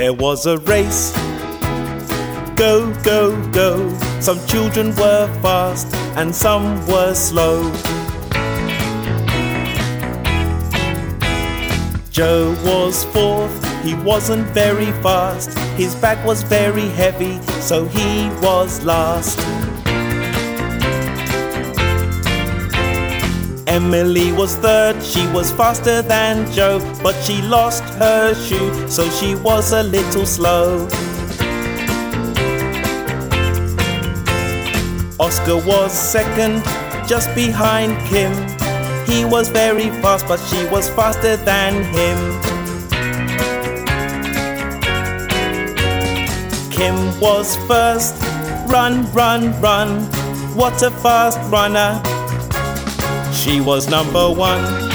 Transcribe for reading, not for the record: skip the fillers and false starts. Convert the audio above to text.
There was a race, go, go, go. Some children were fast and some were slow. Joe was fourth, he wasn't very fast. His bag was very heavy, so he was last. Emily was third, she was faster than Joe, but she lost her shoe, so she was a little slow. Oscar was second, just behind Kim. He was very fast, but she was faster than him. Kim was first, run, run, run. What a fast runner. She was number one.